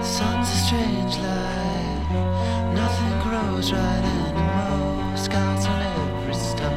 Sun's a strange light, nothing grows right in